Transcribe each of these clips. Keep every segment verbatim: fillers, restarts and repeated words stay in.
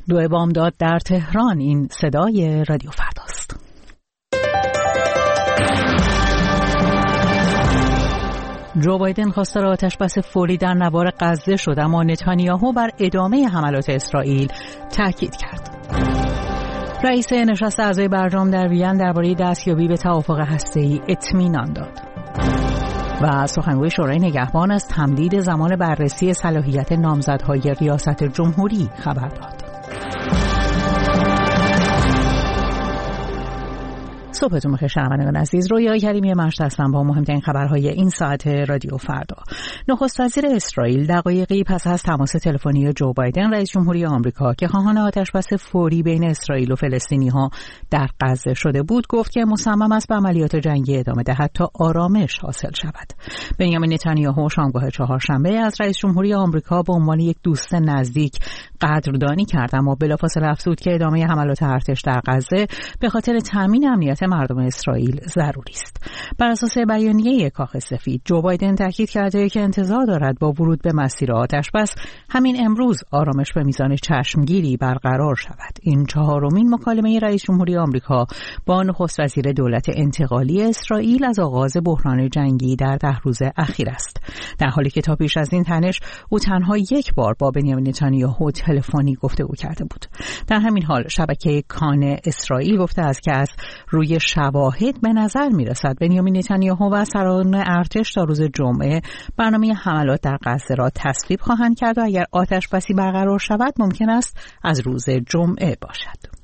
دو بامداد در تهران. این صدای رادیو فرداست. جو بایدن خواستار آتش‌بس فوری در نوار غزه شد، اما نتانیاهو بر ادامه حملات اسرائیل تاکید کرد. رئیس نشست اعضای برجام در وین درباره دستیابی به توافق هسته‌ای اطمینان داد. و سخنگوی شورای نگهبان از تمدید زمان بررسی صلاحیت نامزدهای ریاست جمهوری خبر داد. صبحتون بخیر شنوندگان عزیز. رویا کریمی مشت هستم با مهمترین خبرهای این ساعت رادیو فردا. نخست وزیر اسرائیل دقایقی پس از تماس تلفنی جو بایدن رئیس جمهوری آمریکا که خواهان آتش‌بس فوری بین اسرائیل و فلسطینی‌ها در غزه شده بود گفت که مصمم است به عملیات جنگی ادامه دهد تا آرامش حاصل شود. بنیامین نتانیاهو شامگاه چهارشنبه از رئیس جمهوری آمریکا به عنوان یک دوست نزدیک قدردانی کرد، اما بلافاصله افزود که ادامه حملات ارتش در غزه به خاطر تامین امنیت مردم اسرائیل ضروری است. بر اساس بیانیه کاخ سفید، جو بایدن تاکید کرده که انتظار دارد با ورود به مسیر آتش‌بس همین امروز آرامش به میزان چشمگیری برقرار شود. این چهارمین مکالمه رئیس جمهوری آمریکا با نخست وزیر دولت انتقالی اسرائیل از آغاز بحران جنگی در ده روز اخیر است، در حالی که تا پیش از این تنش او تنها یک بار با بنیامین نتانیاهو تلفنی گفتگو کرده بود. در همین حال شبکه کان اسرائیل گفته است که از روی شواهد به نظر می‌رسد بنیامین نتانیاهو و سران ارتش تا روز جمعه برنامه حملات در غزه را تصویب خواهند کرد و اگر آتش‌بسی برقرار شود ممکن است از روز جمعه باشد.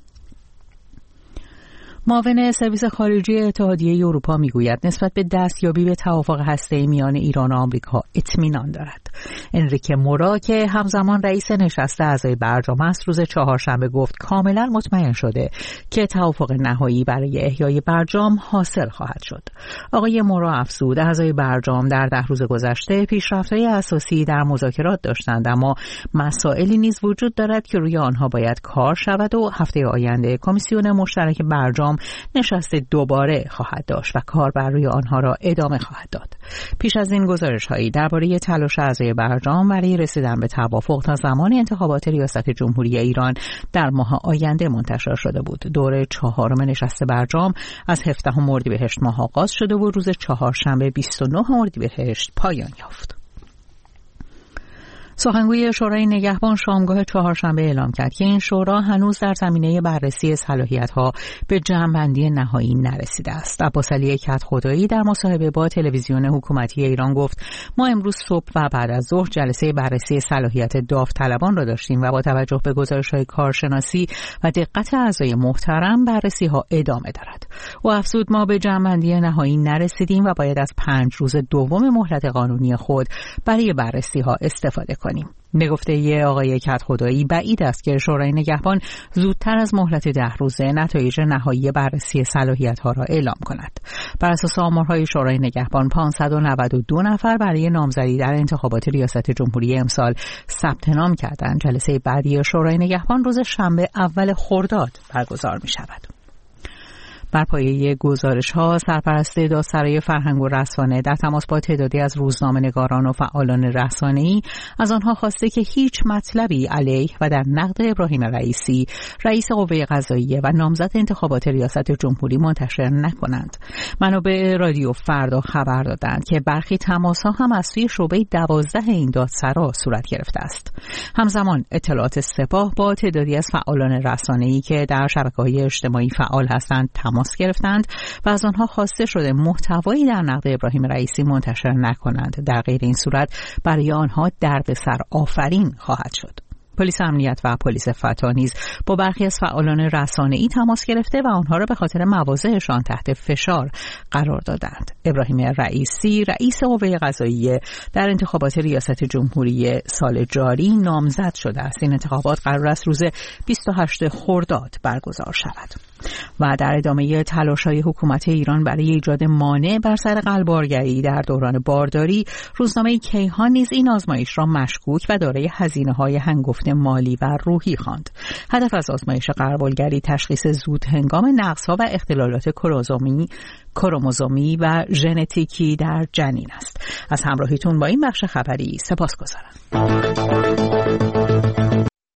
معاون سرویس خارجی اتحادیه اروپا میگوید نسبت به دستیابی به توافق هسته‌ای میان ایران و آمریکا اطمینان دارد. انریکه مورا که همزمان رئیس نشست اعضای برجام است روز چهارشنبه گفت کاملا مطمئن شده که توافق نهایی برای احیای برجام حاصل خواهد شد. آقای مورا افزود اعضای برجام در ده روز گذشته پیشرفت‌های اساسی در مذاکرات داشتند، اما مسائلی نیز وجود دارد که روی آنها باید کار شود و هفته آینده کمیسیون مشترک برجام نشست دوباره خواهد داشت و کار بر روی آنها را ادامه خواهد داد. پیش از این گزارش‌هایی درباره تلاش اعضای برجام برای رسیدن به توافق تا زمان انتخابات ریاست جمهوری ایران در ماه آینده منتشر شده بود. دوره چهارم نشست برجام از هفدهم اردیبهشت ماه آغاز شده و روز چهارشنبه بیست و نه اردیبهشت پایان یافت. سخنگوی شورای نگهبان شامگاه چهارشنبه اعلام کرد که این شورا هنوز در زمینه بررسی صلاحیت‌ها به جمع‌بندی نهایی نرسیده است. عباسعلی کدخدایی در مصاحبه با تلویزیون حکومتی ایران گفت ما امروز صبح و بعد از ظهر جلسه بررسی صلاحیت داوطلبان را داشتیم و با توجه به گزارش‌های کارشناسی و دقت اعضای محترم بررسی‌ها ادامه دارد. و افزود ما به جمع‌بندی نهایی نرسیدیم و باید از پنج روز دوم مهلت قانونی خود برای بررسی‌ها استفاده کنیم. به گفته آقای کدخدایی بعید است که شورای نگهبان زودتر از مهلت ده روزه نتایج نهایی بررسی صلاحیت‌ها را اعلام کند. بر اساس آمارهای شورای نگهبان پانصد و نود و دو نفر برای نامزدی در انتخابات ریاست جمهوری امسال ثبت نام کردند. جلسه بعدی شورای نگهبان روز شنبه اول خرداد برگزار می‌شود. بر پایه گزارش‌ها سرپرست دادسرای فرهنگ و رسانه در تماس با تعدادی از روزنامه‌نگاران و فعالان رسانه‌ای از آنها خواسته که هیچ مطلبی علیه و در نقد ابراهیم رئیسی رئیس قوه قضاییه و نامزد انتخابات ریاست جمهوری منتشر نکنند. منابع رادیو فردا خبر دادند که برخی تماس‌ها هم از سوی شعبه دوازده این دادسرا صورت گرفته است. همزمان اطلاعات سپاه با تعدادی از فعالان رسانه‌ای که در شبکه‌های اجتماعی فعال هستند تماس گرفتند و از آنها خواسته شده محتوایی در نقد ابراهیم رئیسی منتشر نکنند. در غیر این صورت برای آنها دردسر آفرین خواهد شد. پلیس امنیت و پلیس فتا نیز با برخی از فعالان رسانه‌ای تماس گرفته و آنها را به خاطر مواضعشان تحت فشار قرار دادند. ابراهیم رئیسی رئیس قوه قضاییه در انتخابات ریاست جمهوری سال جاری نامزد شده است. این انتخابات قرار است روز بیست و هشتم خرداد برگزار شود. و در ادامه تلاش‌های حکومت ایران برای ایجاد مانع بر سر غلبارگری در دوران بارداری، روزنامه کیهان نیز این آزمایش را مشکوک و دارای هزینه‌های هنگفت مالی و روحی خواند. هدف از آزمایش غلبارگری تشخیص زود هنگام نقص‌ها و اختلالات کروموزومی کروموزومی و ژنتیکی در جنین است. از همراهیتون با این بخش خبری سپاسگزارم.